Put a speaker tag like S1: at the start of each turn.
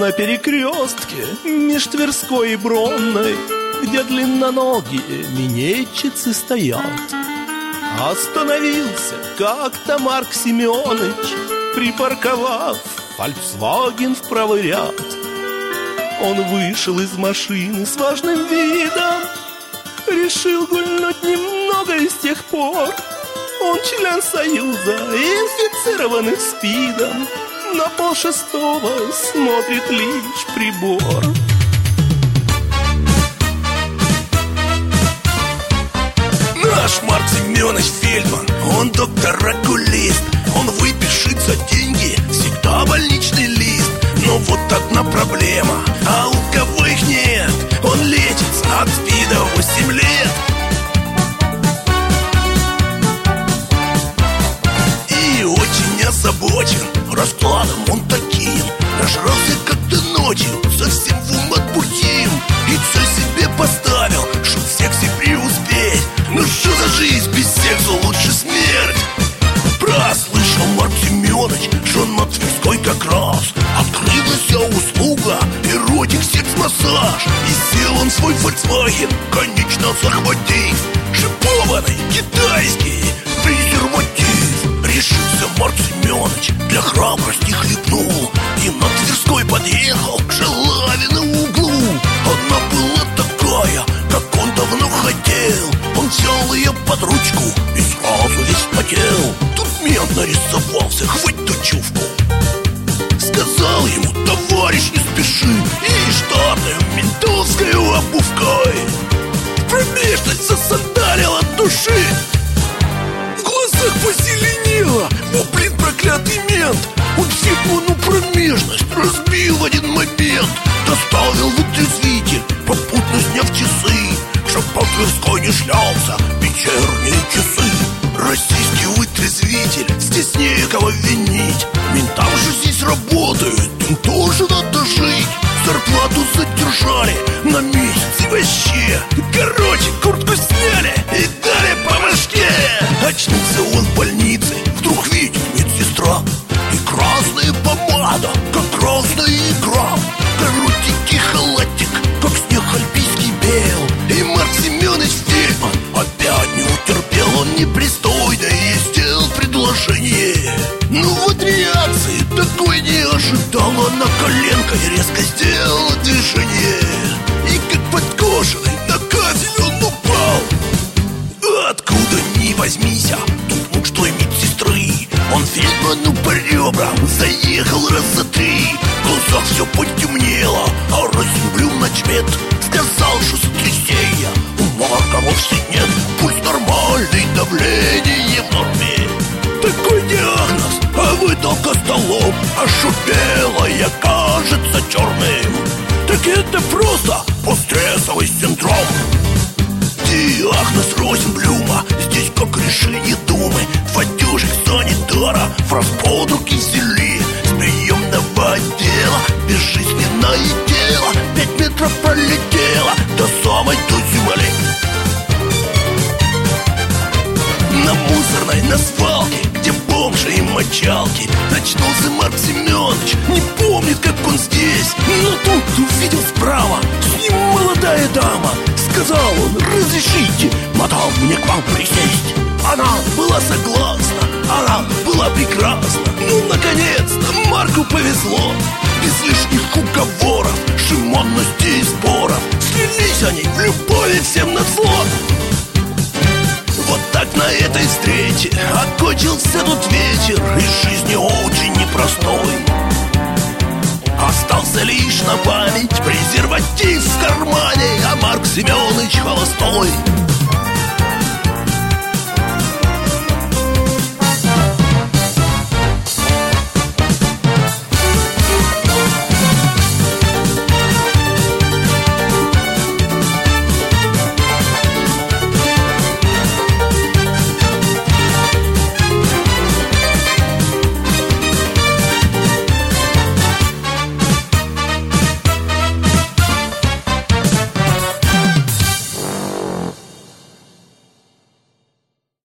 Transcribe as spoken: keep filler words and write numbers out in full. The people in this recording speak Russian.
S1: на перекрестке меж Тверской и Бронной, где длинноногие минетчицы стоят, остановился как-то Марк Семёныч, припарковав «Фольксваген» в правый ряд. Он вышел из машины с важным видом, решил гульнуть немного, и с тех пор он член Союза, инфицированных СПИДом. На полшестого смотрит лишь прибор.
S2: Наш Марк Семёныч Фельдман, он доктор-окулист. Он выпишет за деньги всегда больничный лист. Но вот одна проблема, а у кого их нет, он лечится от СПИДа восемь лет. И очень озабочен раскладом он таким. Нажрался как-то ночью, совсем в ум отбухим. И цель себе поставил, чтоб в сексе преуспеть. Ну что за жизнь без секса, лучше смерть. Прослышал Марк Семёныч, что на Тверской как раз открылась услуга эротик секс-массаж. И сел он в свой Volkswagen, конечно захватив шипованный китайский презерватив. Решился Марк Семёныч, для храбрости хлебнул и на Тверской подъехал к Желавину углу. Она была такая, как он давно хотел. Он взял ее под ручку и сразу весь потел. Тут мент нарисовался, хвать ту чувку. Сказал ему: товарищ, не спеши, и штатной ментовской обувкой промежность засандалил от души. В глазах позеленело, о, блин, проклятый мент. Он Фельдману промежность разбил в один момент. Доставил вытрезвитель, попутно сняв часы, чтоб по Тверской не шлялся вечерние часы. Российский вытрезвитель, здесь некого винить. Ментам же здесь работают, им тоже надо жить. Зарплату задержали на месяц и вообще. Короче, куртку сняли и дали по башке. Очнулся он в больнице, вдруг видит медсестра. И красная помада, как красная икра. Коротенький халатик, как снег альпийский бел. И Марк Семёныч Фельдман опять не утерпел. Он непристойное сделал предложение. Ну вот реакции такой не ожидал. Он на коленкой резко сделал движение. И как подкошенный на кафель он упал. Откуда ни возьмись, тут муж той медсестры. Он Фельдману по ребрам заехал раз за три. В глазах все потемнело, а разъюблю начмет. Сказал, что сотрясения у Марка вовсе нет. Пульс нормальный, давление в норме. Такой диагноз, а выдал костолом. А шо белое кажется черным, так это просто постстрессовый синдром. Диагноз Розенблюма, здесь как решение думы. Два дюжих санитара в располу кисели. С приемного отдела безжизненное тело пять метров пролетело до самой до земли. На мусорной, на свалке, где бомжи и мочалки, очнулся Марк Семёныч, не помнит, как он здесь. Но тут увидел справа, с ним молодая дама. Сказал он: разрешите, мадам, мне к вам присесть. Она была согласна, она была прекрасна. Ну, наконец-то, Марку повезло. Без лишних уговоров, шимонности и споров слились они в любови всем назло. Вот так на этой встрече окончился тот вечер из жизни очень непростой. Остался лишь на память презерватив в кармане, а Марк Семёныч холостой.